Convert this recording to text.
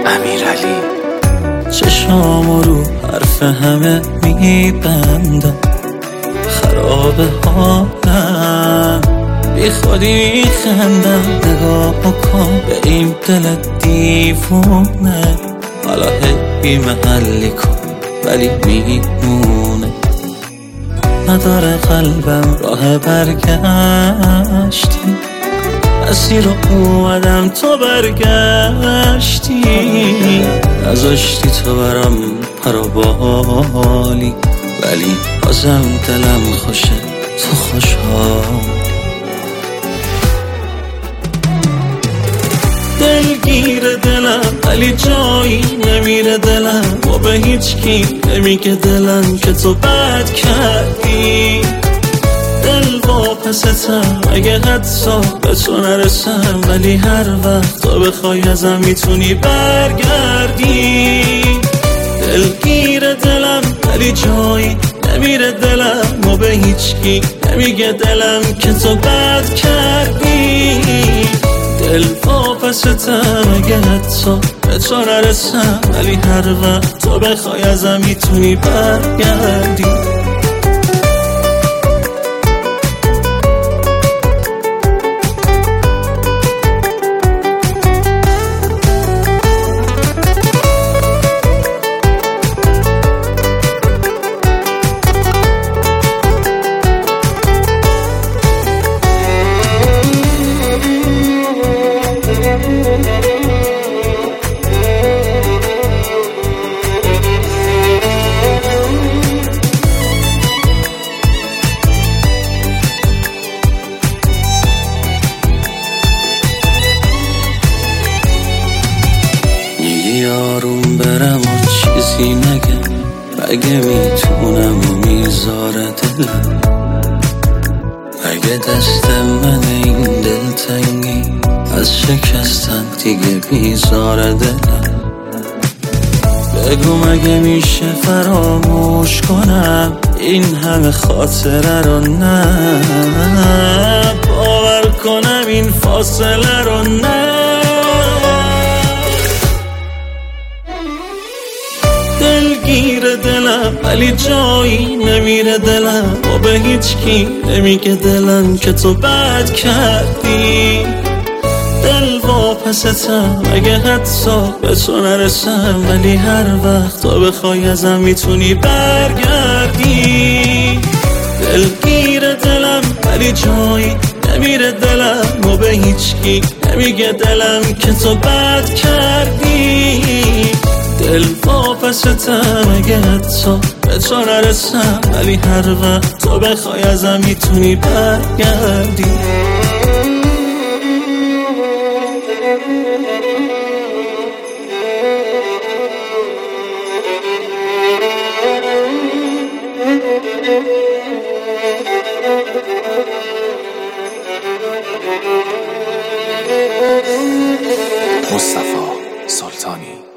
امیرعلی. چشامو رو حرف همه میبندم، خراب حالم، بی خودی میخندم. نگاه بکن به این دل دیوونه، حالا بی محلی کن ولی میمونه. نداره قلبم راه برگشتی، مسیر رو اومدم تو برگشتی. نذاشتی تو برام پروبالی، ولی بازم دلم خوشه تو خوشحال. دلگیر دلم ولی جایی نمیره دلم، و به هیچ کی نمیگه دلم که تو بد کردی. دل واپستم اگه حتی به تو نرسم، ولی هر وقت تو بخوای ازم میتونی برگردی. دلگیر دلم ولی جایی نمیره دلم، و به هیچ کی نمیگه دلم که تو بد کردی. دل واپستم اگه حتی به تو نرسم، ولی هر وقت تو بخوای ازم میتونی برگردی. آروم برم و چیزی نگم، اگه میتونم و میذاره دلم. اگه دست من این دلتنگی از شکستن دیگه بیزاره دلم. بگو مگه میشه فراموش کنم این همه خاطره رو؟ نه باور کنم این فاصله رو؟ نه دلگیر دلم ولی جایی نمیره دلم، و به هیچ کی نمیگه دلم که تو بد کردی. دل واپستم اگه حتی به تو نرسم، ولی هر وقت تو بخوای ازم میتونی برگردی. دلگیر دلم ولی جایی نمیره دلم، و به هیچ کی نمیگه دلم که تو بد کردی. دل واپستم اگه حتی به تو نرسم، ولی هر وقت تو بخوای ازم میتونی برگردی. مصطفی سلطانی.